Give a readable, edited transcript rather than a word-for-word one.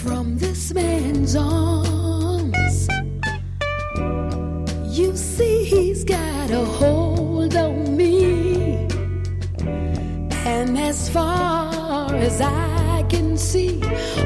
from this man's arms. You see, he's got a hold on me, and as far as I can see,